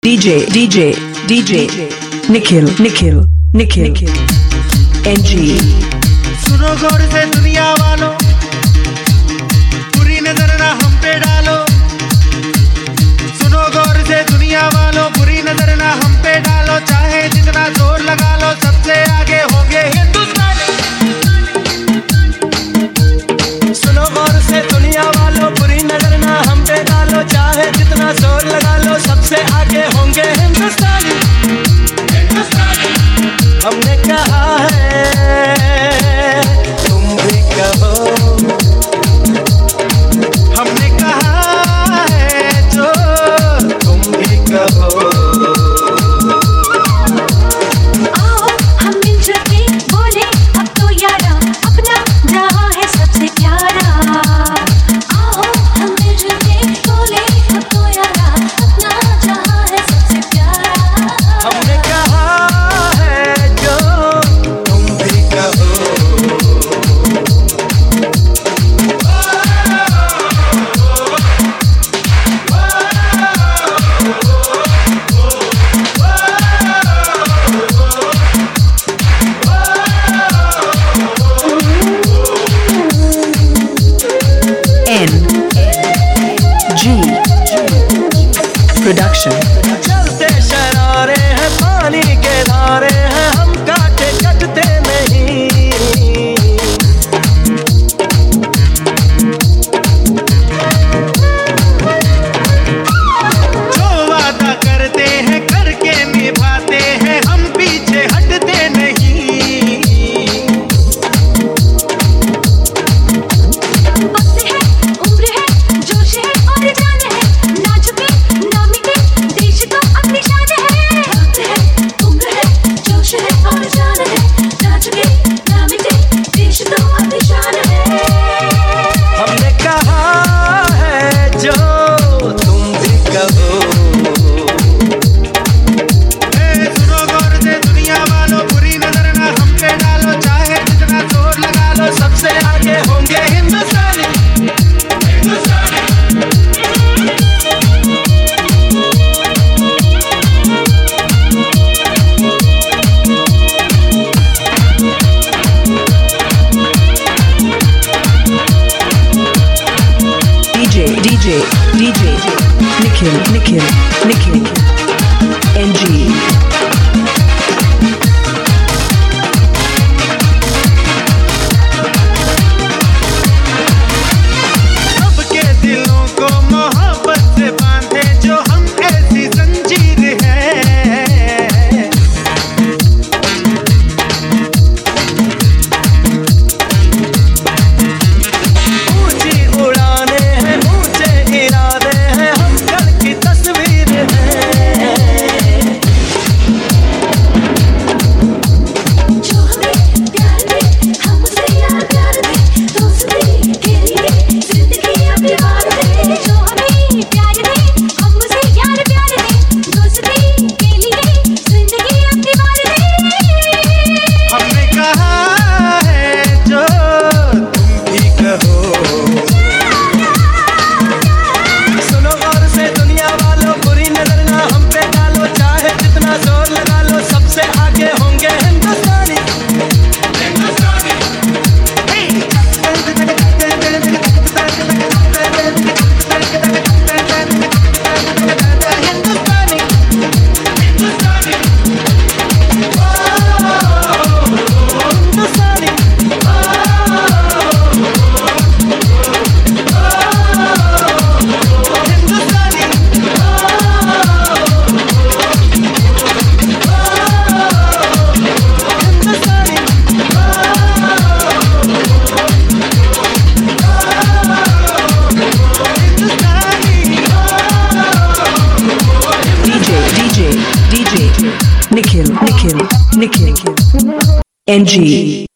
DJ Nikhil NG। सुनो गौर से दुनिया वालों, बुरी नजर ना हम पे डालो। सुनो गौर से दुनिया वालों, बुरी नजर ना हम पे डालो। चाहे जितना जोर लगा लो, सबसे आगे होंगे हिंदुस्तानी। सुनो गौर से दुनिया वालों, बुरी नजर ना हम पे डालो। चाहे जितना जोर लगा लो, सबसे आगे होंगे हिंदुस्तानी। हमने कहा है तुम भी कहो, हमने कहा है जो तुम भी कहो। आओ हम मिलजुल के बोले अब तो यारा, अपना जहां है सबसे प्यारा। आओ हम मिलजुल के बोले अब तो यारा, अपना जहां है सबसे प्यारा। हमने कहा है जो तुम भी कहो। NG Production। चलते शरारे हैं, पानी के धारे हैं, हम काटे कटते नहीं। जो वादा करते हैं करके निभाते हैं, हम पीछे हटते नहीं। वक्त है, उम्र है, जोश है और जान है, ना झुके ना मिटे, देश तो अपनी शान है। वक्त है, उम्र है, जोश है और जान है, ना झुके ना मिटे, देश तो अपनी शान है। हमने कहा है जो तुम भी कहो। सुनो गौर से दुनिया वालों, बुरी नजर ना हम पे डालो। चाहे जितना जोर लगा लो, सबसे आगे होंगे हिंदुस्तानी। DJ Nikhil NG। सबके दिलों को मोहब्बत से बांधे जो हम ऐसी जंजीर है। ऊंची उड़ाने हैं, ऊंचे इरादे हैं, हम कल की तस्वीर है। जो हमें प्यार दे, हम उसे यार प्यार दे, दोस्ती के लिए जिंदगी अपनी वार दे। जो हमें प्यार दे, हम उसे यार प्यार दे, दोस्ती के लिए जिंदगी अपनी वार दे। हमने कहा है जो तुम भी कहो। सुनो गौर से दुनिया वालों, बुरी नजर ना हम पे डालो। चाहे जितना जोर लगा लो, सबसे आगे होंगे हिंदुस्तानी। DJ Nikhil NG।